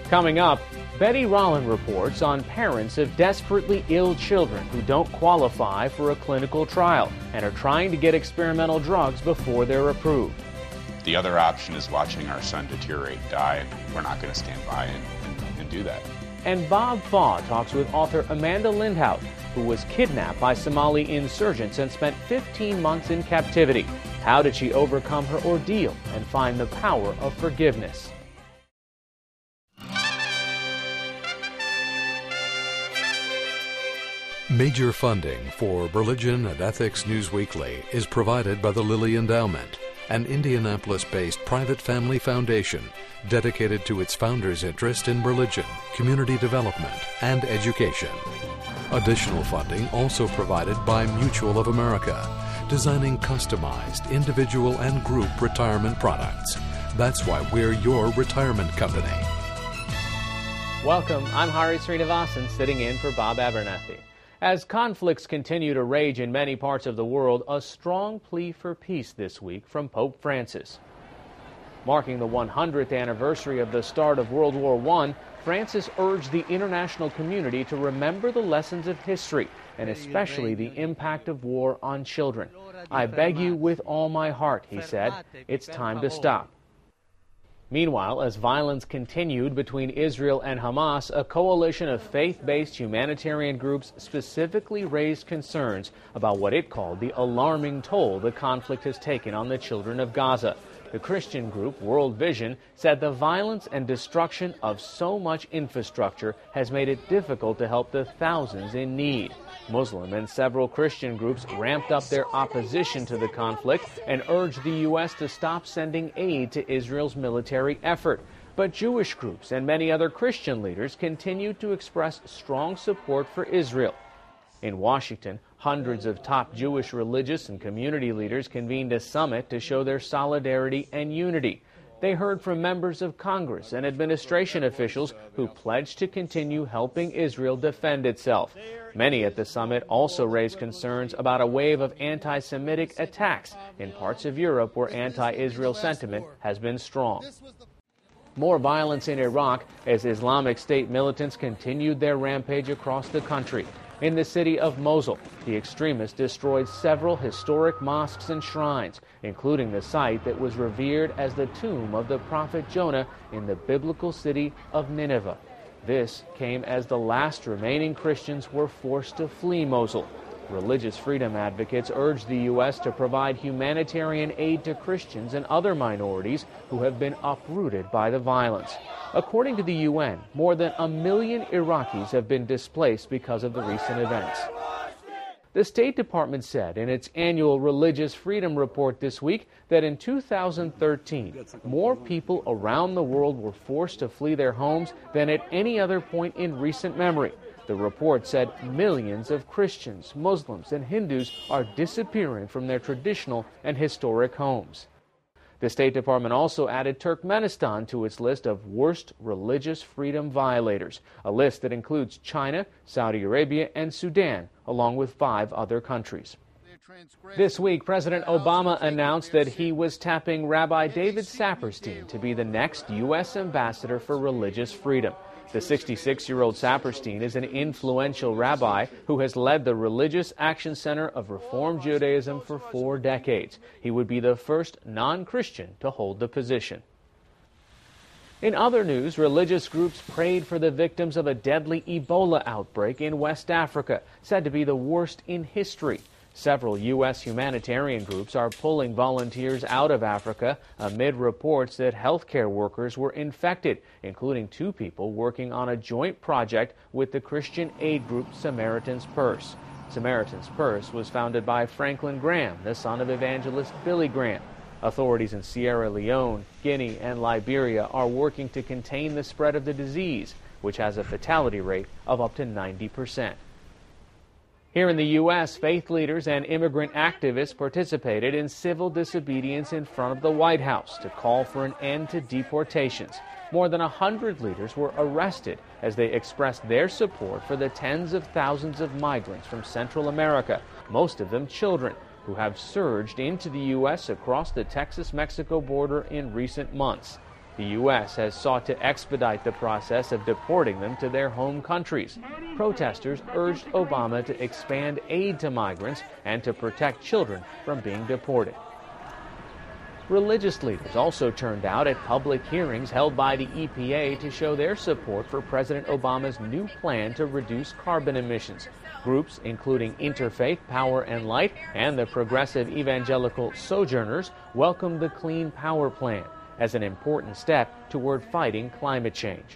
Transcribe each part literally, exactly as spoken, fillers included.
Coming up, Betty Rollin reports on parents of desperately ill children who don't qualify for a clinical trial and are trying to get experimental drugs before they're approved. The other option is watching our son deteriorate and die, and we're not going to stand by and, and, and do that. And Bob Faw talks with author Amanda Lindhout, who was kidnapped by Somali insurgents and spent fifteen months in captivity. How did she overcome her ordeal and find the power of forgiveness? Major funding for Religion and Ethics News Weekly is provided by the Lilly Endowment, an Indianapolis-based private family foundation dedicated to its founders' interest in religion, community development, and education. Additional funding also provided by Mutual of America, designing customized individual and group retirement products. That's why we're your retirement company. Welcome, I'm Hari Srinivasan, sitting in for Bob Abernathy. As conflicts continue to rage in many parts of the world, a strong plea for peace this week from Pope Francis. Marking the one hundredth anniversary of the start of World War One, Francis urged the international community to remember the lessons of history, and especially the impact of war on children. I beg you with all my heart, he said, it's time to stop. Meanwhile, as violence continued between Israel and Hamas, a coalition of faith-based humanitarian groups specifically raised concerns about what it called the alarming toll the conflict has taken on the children of Gaza. The Christian group World Vision said the violence and destruction of so much infrastructure has made it difficult to help the thousands in need. Muslim and several Christian groups ramped up their opposition to the conflict and urged the U S to stop sending aid to Israel's military effort. But Jewish groups and many other Christian leaders continued to express strong support for Israel. In Washington, hundreds of top Jewish religious and community leaders convened a summit to show their solidarity and unity. They heard from members of Congress and administration officials who pledged to continue helping Israel defend itself. Many at the summit also raised concerns about a wave of anti-Semitic attacks in parts of Europe where anti-Israel sentiment has been strong. More violence in Iraq as Islamic State militants continued their rampage across the country. In the city of Mosul, the extremists destroyed several historic mosques and shrines, including the site that was revered as the tomb of the prophet Jonah in the biblical city of Nineveh. This came as the last remaining Christians were forced to flee Mosul. Religious freedom advocates urged the U S to provide humanitarian aid to Christians and other minorities who have been uprooted by the violence. According to the U N, more than a million Iraqis have been displaced because of the recent events. The State Department said in its annual Religious Freedom Report this week that in two thousand thirteen, more people around the world were forced to flee their homes than at any other point in recent memory. The report said millions of Christians, Muslims, and Hindus are disappearing from their traditional and historic homes. The State Department also added Turkmenistan to its list of worst religious freedom violators, a list that includes China, Saudi Arabia, and Sudan, along with five other countries. This week, President Obama announced that he was tapping Rabbi David Saperstein to be the next U S ambassador for religious freedom. The sixty-six-year-old Saperstein is an influential rabbi who has led the Religious Action Center of Reform Judaism for four decades. He would be the first non-Christian to hold the position. In other news, religious groups prayed for the victims of a deadly Ebola outbreak in West Africa, said to be the worst in history. Several U S humanitarian groups are pulling volunteers out of Africa amid reports that healthcare workers were infected, including two people working on a joint project with the Christian aid group Samaritan's Purse. Samaritan's Purse was founded by Franklin Graham, the son of evangelist Billy Graham. Authorities in Sierra Leone, Guinea, and Liberia are working to contain the spread of the disease, which has a fatality rate of up to ninety percent. Here in the U S, faith leaders and immigrant activists participated in civil disobedience in front of the White House to call for an end to deportations. More than one hundred leaders were arrested as they expressed their support for the tens of thousands of migrants from Central America, most of them children, who have surged into the U S across the Texas-Mexico border in recent months. The U S has sought to expedite the process of deporting them to their home countries. Protesters urged Obama to expand aid to migrants and to protect children from being deported. Religious leaders also turned out at public hearings held by the E P A to show their support for President Obama's new plan to reduce carbon emissions. Groups including Interfaith Power and Light and the progressive evangelical Sojourners welcomed the Clean Power Plan as an important step toward fighting climate change.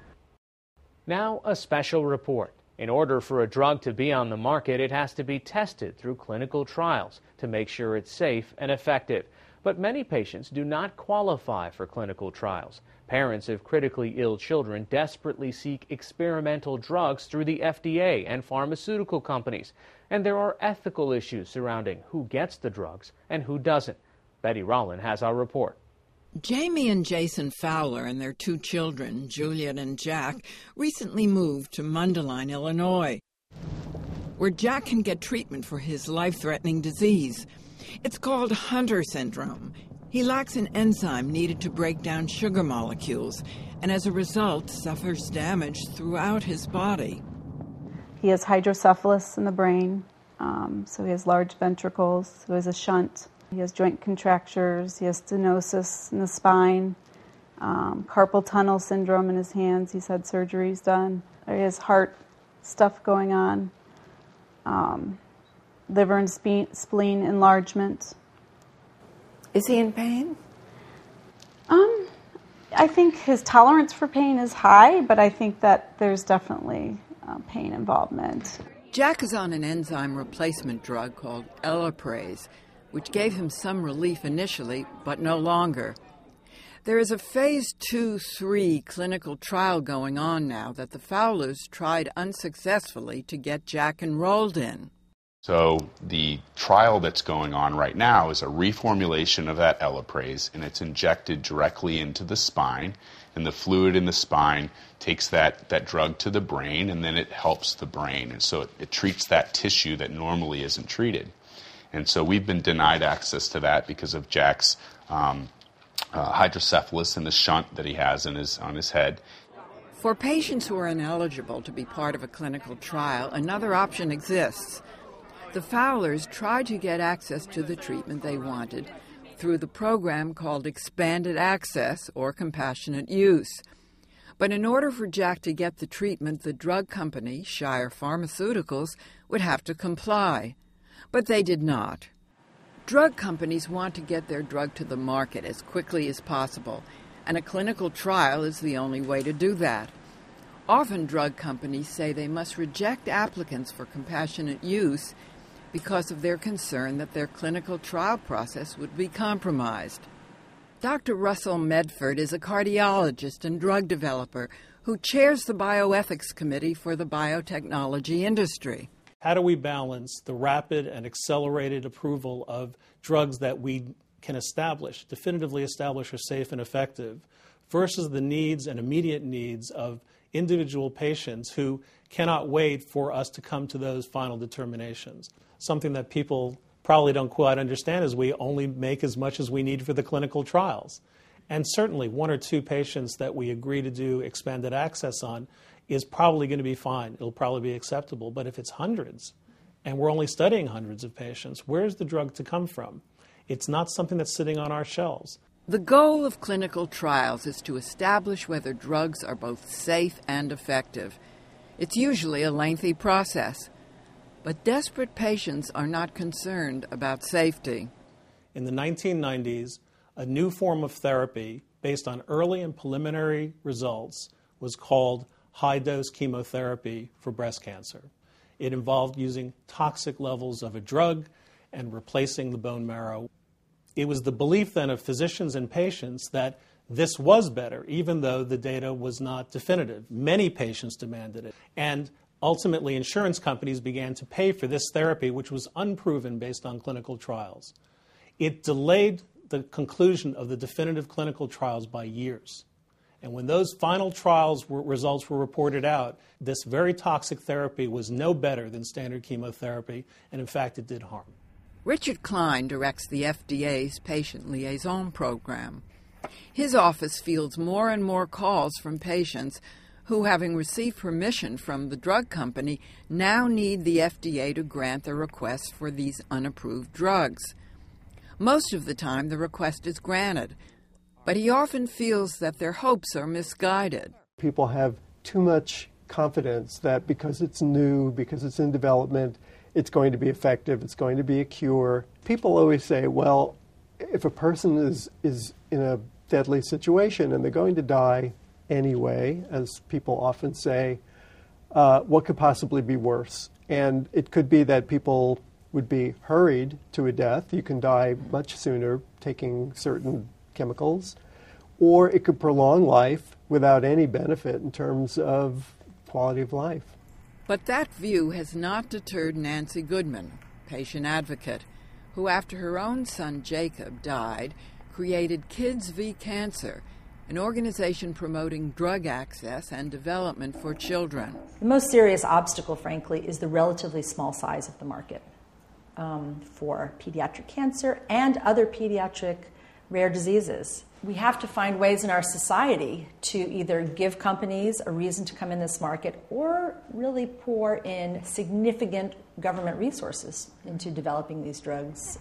Now, a special report. In order for a drug to be on the market, it has to be tested through clinical trials to make sure it's safe and effective. But many patients do not qualify for clinical trials. Parents of critically ill children desperately seek experimental drugs through the F D A and pharmaceutical companies. And there are ethical issues surrounding who gets the drugs and who doesn't. Betty Rowland has our report. Jamie and Jason Fowler and their two children, Juliet and Jack, recently moved to Mundelein, Illinois, where Jack can get treatment for his life-threatening disease. It's called Hunter syndrome. He lacks an enzyme needed to break down sugar molecules, and as a result suffers damage throughout his body. He has hydrocephalus in the brain, um, so he has large ventricles, he has a shunt. He has joint contractures, he has stenosis in the spine, um, carpal tunnel syndrome in his hands. He's had surgeries done. He has heart stuff going on, um, liver and spe- spleen enlargement. Is he in pain? Um, I think his tolerance for pain is high, but I think that there's definitely uh, pain involvement. Jack is on an enzyme replacement drug called Elaprase, which gave him some relief initially, but no longer. There is a phase two three clinical trial going on now that the Fowlers tried unsuccessfully to get Jack enrolled in. So the trial that's going on right now is a reformulation of that Elaprase, and it's injected directly into the spine, and the fluid in the spine takes that, that drug to the brain, and then it helps the brain. And so it, it treats that tissue that normally isn't treated. And so we've been denied access to that because of Jack's um, uh, hydrocephalus and the shunt that he has in his, on his head. For patients who are ineligible to be part of a clinical trial, another option exists. The Fowlers tried to get access to the treatment they wanted through the program called Expanded Access or Compassionate Use. But in order for Jack to get the treatment, the drug company, Shire Pharmaceuticals, would have to comply. But they did not. Drug companies want to get their drug to the market as quickly as possible, and a clinical trial is the only way to do that. Often drug companies say they must reject applicants for compassionate use because of their concern that their clinical trial process would be compromised. Doctor Russell Medford is a cardiologist and drug developer who chairs the bioethics committee for the biotechnology industry. How do we balance the rapid and accelerated approval of drugs that we can establish, definitively establish are safe and effective, versus the needs and immediate needs of individual patients who cannot wait for us to come to those final determinations? Something that people probably don't quite understand is we only make as much as we need for the clinical trials. And certainly one or two patients that we agree to do expanded access on is probably going to be fine. It'll probably be acceptable. But if it's hundreds, and we're only studying hundreds of patients, where's the drug to come from? It's not something that's sitting on our shelves. The goal of clinical trials is to establish whether drugs are both safe and effective. It's usually a lengthy process. But desperate patients are not concerned about safety. In the nineteen nineties, a new form of therapy based on early and preliminary results was called high-dose chemotherapy for breast cancer. It involved using toxic levels of a drug and replacing the bone marrow. It was the belief then of physicians and patients that this was better, even though the data was not definitive. Many patients demanded it. And ultimately, insurance companies began to pay for this therapy, which was unproven based on clinical trials. It delayed the conclusion of the definitive clinical trials by years. And when those final trials were, results were reported out, this very toxic therapy was no better than standard chemotherapy, and in fact, it did harm. Richard Klein directs the F D A's Patient Liaison Program. His office fields more and more calls from patients who, having received permission from the drug company, now need the F D A to grant their requests for these unapproved drugs. Most of the time, the request is granted, but he often feels that their hopes are misguided. People have too much confidence that because it's new, because it's in development, it's going to be effective, it's going to be a cure. People always say, well, if a person is, is in a deadly situation and they're going to die anyway, as people often say, uh, what could possibly be worse? And it could be that people would be hurried to a death. You can die much sooner taking certain chemicals, or it could prolong life without any benefit in terms of quality of life. But that view has not deterred Nancy Goodman, patient advocate, who after her own son Jacob died, created Kids v. Cancer, an organization promoting drug access and development for children. The most serious obstacle, frankly, is the relatively small size of the market um, for pediatric cancer and other pediatric rare diseases. We have to find ways in our society to either give companies a reason to come in this market or really pour in significant government resources into developing these drugs.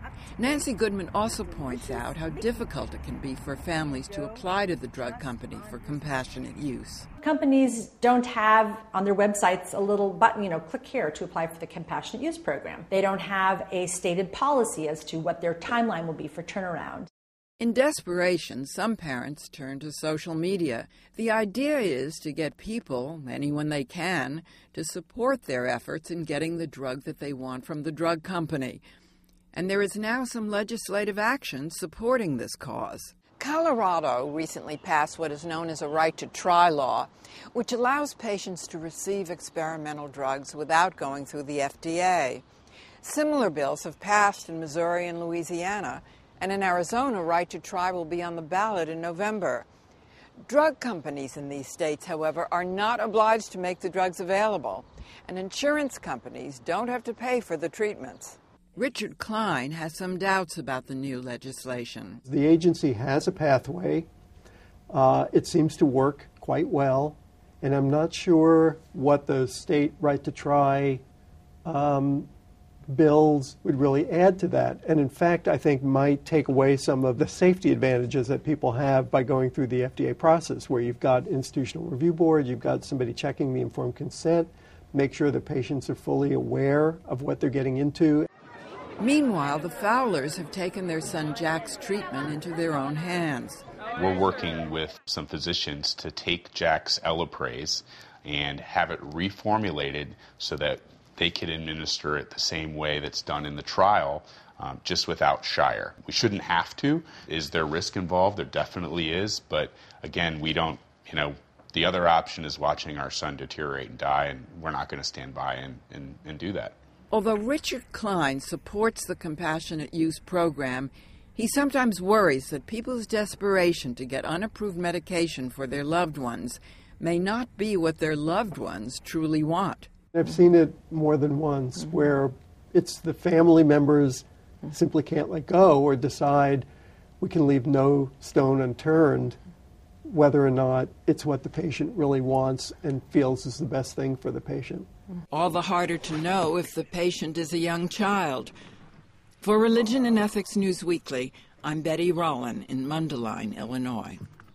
Nancy Goodman also points out how difficult it can be for families to apply to the drug company for compassionate use. Companies don't have on their websites a little button, you know, click here to apply for the compassionate use program. They don't have a stated policy as to what their timeline will be for turnaround. In desperation, some parents turn to social media. The idea is to get people, anyone they can, to support their efforts in getting the drug that they want from the drug company. And there is now some legislative action supporting this cause. Colorado recently passed what is known as a right to try law, which allows patients to receive experimental drugs without going through the F D A. Similar bills have passed in Missouri and Louisiana, and in Arizona, right to try will be on the ballot in November. Drug companies in these states, however, are not obliged to make the drugs available, and insurance companies don't have to pay for the treatments. Richard Klein has some doubts about the new legislation. The agency has a pathway. Uh, it seems to work quite well, and I'm not sure what the state right to try um, bills would really add to that, and in fact I think might take away some of the safety advantages that people have by going through the F D A process, where you've got institutional review board, you've got somebody checking the informed consent, make sure the patients are fully aware of what they're getting into. Meanwhile, the Fowlers have taken their son Jack's treatment into their own hands. We're working with some physicians to take Jack's Elaprase and have it reformulated so that they can administer it the same way that's done in the trial, um, just without Shire. We shouldn't have to. Is there risk involved? There definitely is. But again, we don't, you know, the other option is watching our son deteriorate and die, and we're not going to stand by and, and, and do that. Although Richard Klein supports the compassionate use program, he sometimes worries that people's desperation to get unapproved medication for their loved ones may not be what their loved ones truly want. I've seen it more than once, mm-hmm. where it's the family members simply can't let go or decide we can leave no stone unturned, whether or not it's what the patient really wants and feels is the best thing for the patient. All the harder to know if the patient is a young child. For Religion and Ethics News Weekly, I'm Betty Rollin in Mundelein, Illinois.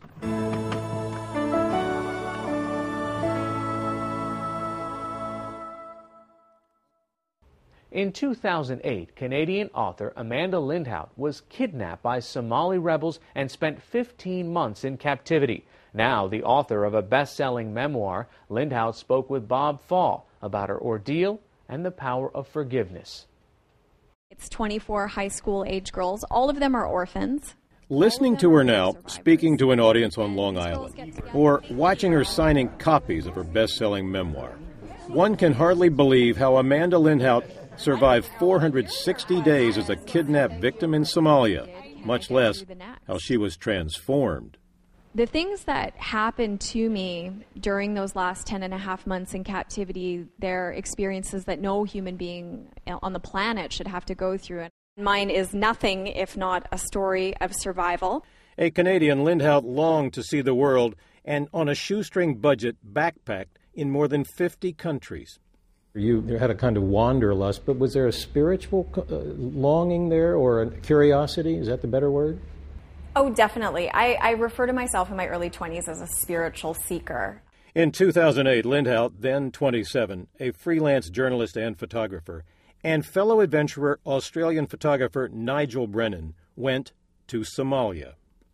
In two thousand eight, Canadian author Amanda Lindhout was kidnapped by Somali rebels and spent fifteen months in captivity. Now, the author of a best-selling memoir, Lindhout spoke with Bob Fall about her ordeal and the power of forgiveness. It's twenty-four high school age girls. All of them are orphans. Listening to her now, speaking to an audience on Long Island, or watching her signing copies of her best-selling memoir, one can hardly believe how Amanda Lindhout survived four hundred sixty days as a kidnapped victim in Somalia, much less how she was transformed. The things that happened to me during those last ten and a half months in captivity, they're experiences that no human being on the planet should have to go through. Mine is nothing if not a story of survival. A Canadian, Lindhout longed to see the world and, on a shoestring budget, backpacked in more than fifty countries. You had a kind of wanderlust, but was there a spiritual uh, longing there, or a curiosity? Is that the better word? Oh, definitely. I, I refer to myself in my early twenties as a spiritual seeker. In two thousand eight, Lindhout, then twenty-seven, a freelance journalist and photographer, and fellow adventurer Australian photographer Nigel Brennan went to Somalia.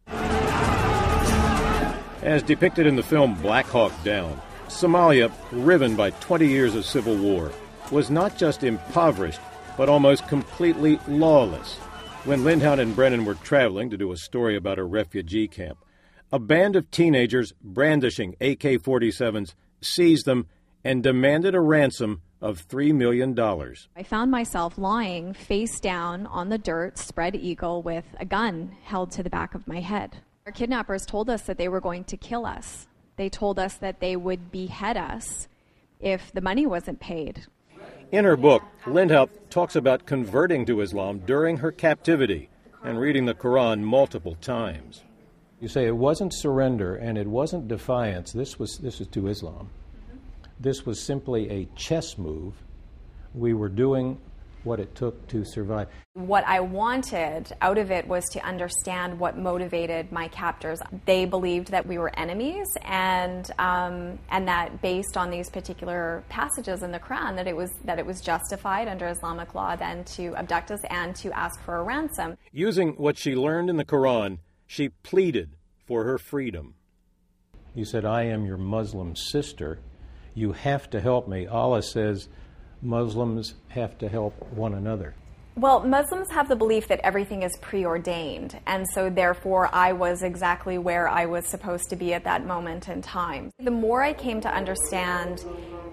As depicted in the film Black Hawk Down, Somalia, riven by twenty years of civil war, was not just impoverished, but almost completely lawless. When Lindhout and Brennan were traveling to do a story about a refugee camp, a band of teenagers brandishing A K forty-sevens seized them and demanded a ransom of three million dollars. I found myself lying face down on the dirt, spread eagle, with a gun held to the back of my head. Our kidnappers told us that they were going to kill us. They told us that they would behead us if the money wasn't paid. In her book, Lindhout talks about converting to Islam during her captivity and reading the Quran multiple times. You say it wasn't surrender and it wasn't defiance. This was this was to Islam. This was simply a chess move. We were doing what it took to survive. What I wanted out of it was to understand what motivated my captors. They believed that we were enemies, and um, and that based on these particular passages in the Quran, that it was that it was justified under Islamic law then to abduct us and to ask for a ransom. Using what she learned in the Quran, she pleaded for her freedom. You said, "I am your Muslim sister. You have to help me." Allah says Muslims have to help one another. Well, Muslims have the belief that everything is preordained, and so therefore I was exactly where I was supposed to be at that moment in time. The more I came to understand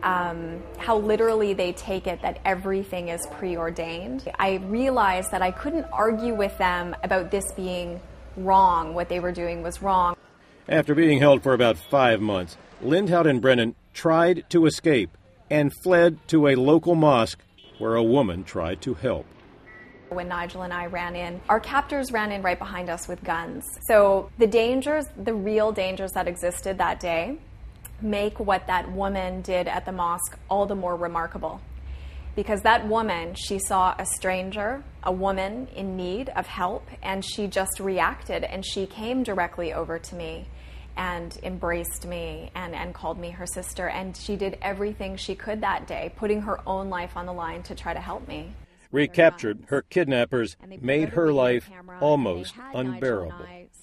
um, how literally they take it that everything is preordained, I realized that I couldn't argue with them about this being wrong. What they were doing was wrong. After being held for about five months, Lindhout and Brennan tried to escape and fled to a local mosque where a woman tried to help. When Nigel and I ran in, our captors ran in right behind us with guns. So the dangers, the real dangers that existed that day, make what that woman did at the mosque all the more remarkable. Because that woman, she saw a stranger, a woman in need of help, and she just reacted, and she came directly over to me and embraced me and, and called me her sister. And she did everything she could that day, putting her own life on the line to try to help me. Recaptured, her kidnappers made her life almost unbearable.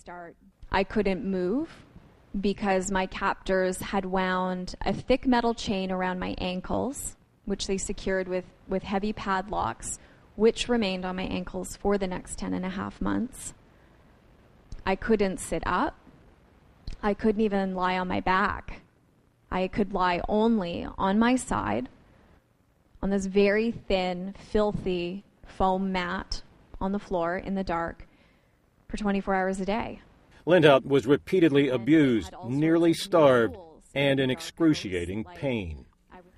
I couldn't move because my captors had wound a thick metal chain around my ankles, which they secured with, with heavy padlocks, which remained on my ankles for the next ten and a half months. I couldn't sit up. I couldn't even lie on my back. I could lie only on my side on this very thin, filthy foam mat on the floor in the dark for twenty-four hours a day. Lindhout was repeatedly abused, nearly starved, and in excruciating pain.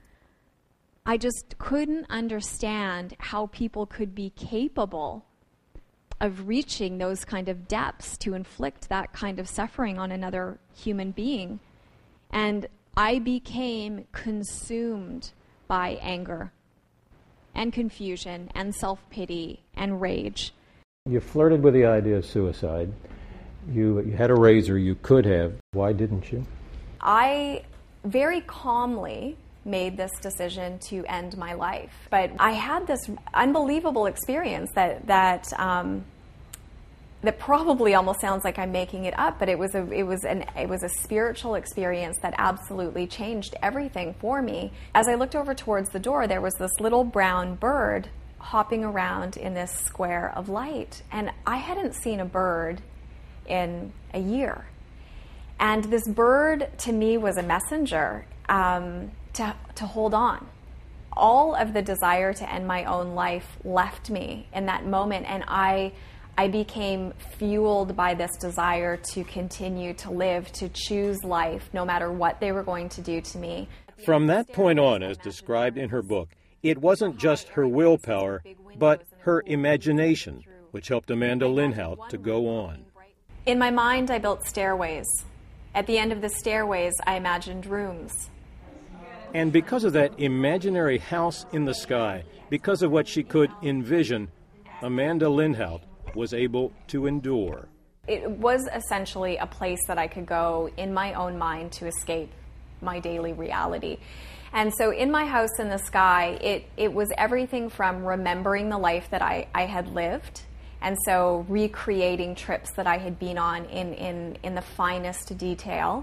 I just couldn't understand how people could be capable of reaching those kind of depths to inflict that kind of suffering on another human being. And I became consumed by anger and confusion and self-pity and rage. You flirted with the idea of suicide. You, you had a razor you could have. Why didn't you? I very calmly made this decision to end my life. But I had this unbelievable experience that that um, that probably almost sounds like I'm making it up, but it was a it was an it was a spiritual experience that absolutely changed everything for me. As I looked over towards the door, there was this little brown bird hopping around in this square of light, and I hadn't seen a bird in a year. And this bird to me was a messenger. Um, To, to hold on. All of the desire to end my own life left me in that moment, and I I became fueled by this desire to continue to live, to choose life, no matter what they were going to do to me. From that point on, as described in her book, it wasn't just her willpower, but her imagination, which helped Amanda Lindhout to go on. In my mind, I built stairways. At the end of the stairways, I imagined rooms. And because of that imaginary house in the sky, because of what she could envision, Amanda Lindhout was able to endure. It was essentially a place that I could go in my own mind to escape my daily reality. And so in my house in the sky, it, it was everything from remembering the life that I, I had lived, and so recreating trips that I had been on in, in, in the finest detail,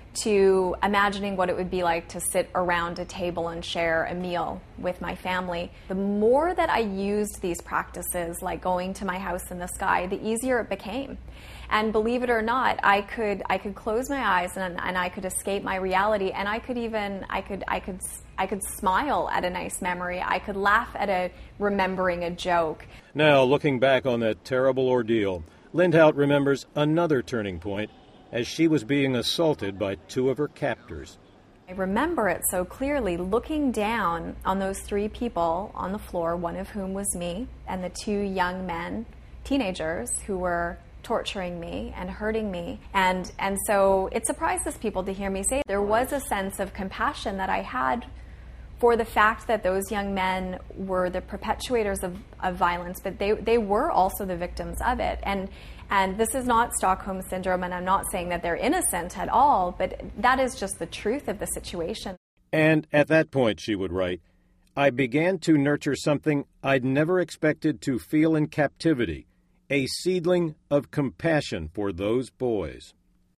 to imagining what it would be like to sit around a table and share a meal with my family. The more that I used these practices, like going to my house in the sky, the easier it became. And believe it or not, I could I could close my eyes and, and I could escape my reality, and I could even I could I could I could smile at a nice memory. I could laugh at a remembering a joke. Now, looking back on that terrible ordeal, Lindhout remembers another turning point as she was being assaulted by two of her captors. I remember it so clearly, looking down on those three people on the floor, one of whom was me, and the two young men, teenagers, who were torturing me and hurting me. And, and so it surprises people to hear me say there was a sense of compassion that I had for the fact that those young men were the perpetuators of, of violence, but they, they were also the victims of it. And And this is not Stockholm Syndrome, and I'm not saying that they're innocent at all, but that is just the truth of the situation. And at that point, she would write, I began to nurture something I'd never expected to feel in captivity, a seedling of compassion for those boys.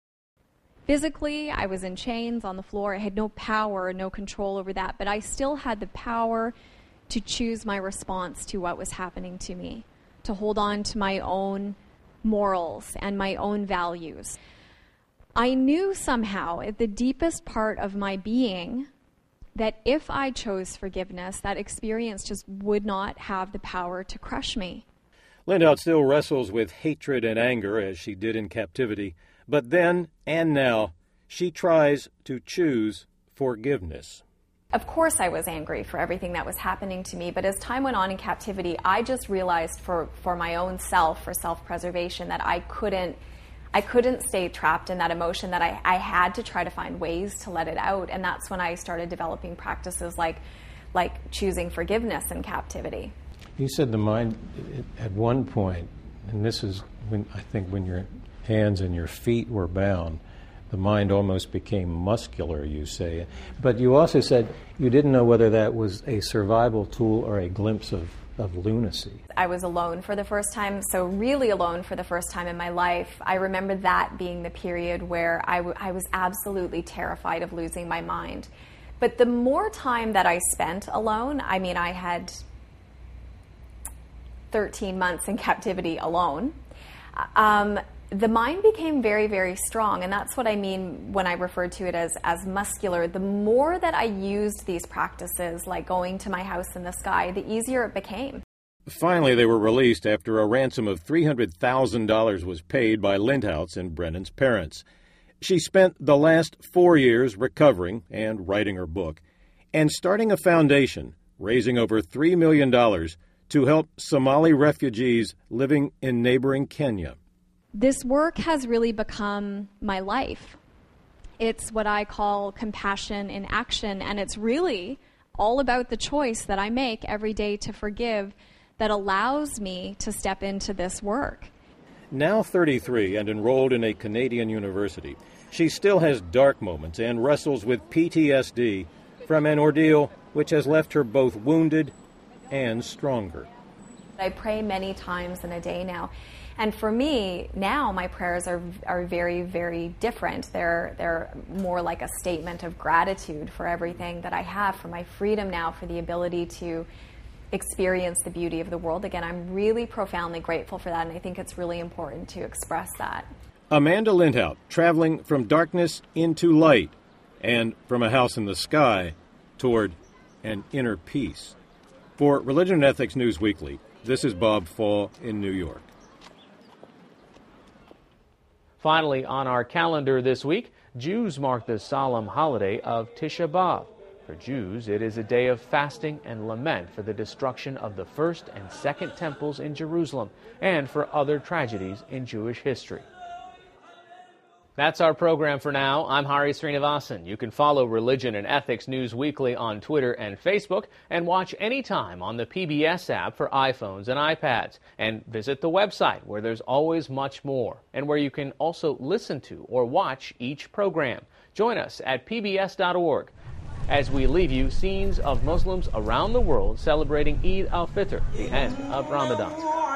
Physically, I was in chains on the floor. I had no power, no control over that, but I still had the power to choose my response to what was happening to me, to hold on to my own morals and my own values. I knew somehow at the deepest part of my being that if I chose forgiveness, that experience just would not have the power to crush me. Lindhout still wrestles with hatred and anger as she did in captivity, but then and now she tries to choose forgiveness. Of course I was angry for everything that was happening to me, but as time went on in captivity, I just realized for, for my own self, for self-preservation, that I couldn't I couldn't stay trapped in that emotion, that I, I had to try to find ways to let it out. And that's when I started developing practices like like choosing forgiveness in captivity. You said the mind at one point, and this is when I think when your hands and your feet were bound, the mind almost became muscular, you say. But you also said you didn't know whether that was a survival tool or a glimpse of, of lunacy. I was alone for the first time, so really alone for the first time in my life. I remember that being the period where I, w- I was absolutely terrified of losing my mind. But the more time that I spent alone, I mean, I had thirteen months in captivity alone, um, the mind became very, very strong, and that's what I mean when I refer to it as, as muscular. The more that I used these practices, like going to my house in the sky, the easier it became. Finally, they were released after a ransom of three hundred thousand dollars was paid by Lindhout's and Brennan's parents. She spent the last four years recovering and writing her book, and starting a foundation, raising over three million dollars to help Somali refugees living in neighboring Kenya. This work has really become my life. It's what I call compassion in action, and it's really all about the choice that I make every day to forgive that allows me to step into this work. Now thirty-three and enrolled in a Canadian university, she still has dark moments and wrestles with P T S D from an ordeal which has left her both wounded and stronger. I pray many times in a day now. And for me, now my prayers are are very, very different. They're they're more like a statement of gratitude for everything that I have, for my freedom now, for the ability to experience the beauty of the world again. I'm really profoundly grateful for that, and I think it's really important to express that. Amanda Lindhout, traveling from darkness into light and from a house in the sky toward an inner peace. For Religion and Ethics News Weekly, this is Bob Fall in New York. Finally, on our calendar this week, Jews mark the solemn holiday of Tisha B'Av. For Jews, it is a day of fasting and lament for the destruction of the first and second temples in Jerusalem and for other tragedies in Jewish history. That's our program for now. I'm Hari Srinivasan. You can follow Religion and Ethics News Weekly on Twitter and Facebook and watch anytime on the P B S app for iPhones and iPads. And visit the website where there's always much more and where you can also listen to or watch each program. Join us at P B S dot org. As we leave you, scenes of Muslims around the world celebrating Eid al-Fitr, the end of Ramadan.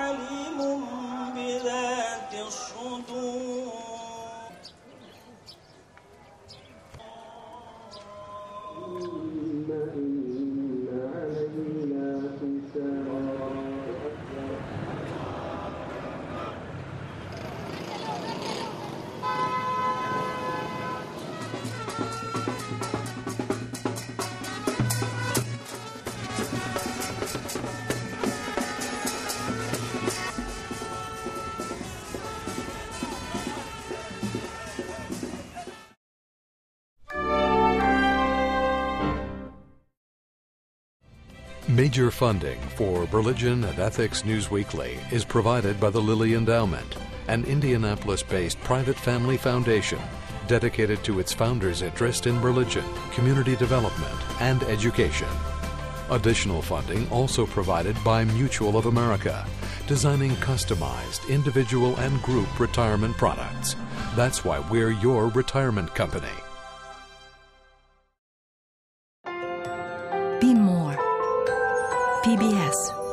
Major funding for Religion and Ethics News Weekly is provided by the Lilly Endowment, an Indianapolis-based private family foundation dedicated to its founders' interest in religion, community development, and education. Additional funding also provided by Mutual of America, designing customized individual and group retirement products. That's why we're your retirement company. Be more. P B S.